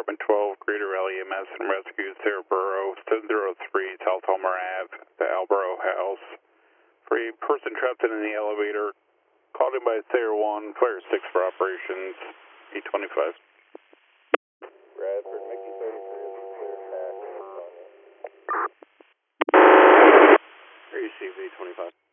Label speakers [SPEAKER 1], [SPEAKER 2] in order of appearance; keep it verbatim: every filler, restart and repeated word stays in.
[SPEAKER 1] Department twelve, Greater Valley E M S and Rescue, Saraboro, seven oh three South Homer Ave, the Albro House. For a person trapped in the elevator, called in by Thayer one, Fire six for operations, eight twenty-five.
[SPEAKER 2] Bradford, Mickey thirty-three, clear back.
[SPEAKER 1] Receive eight twenty-five.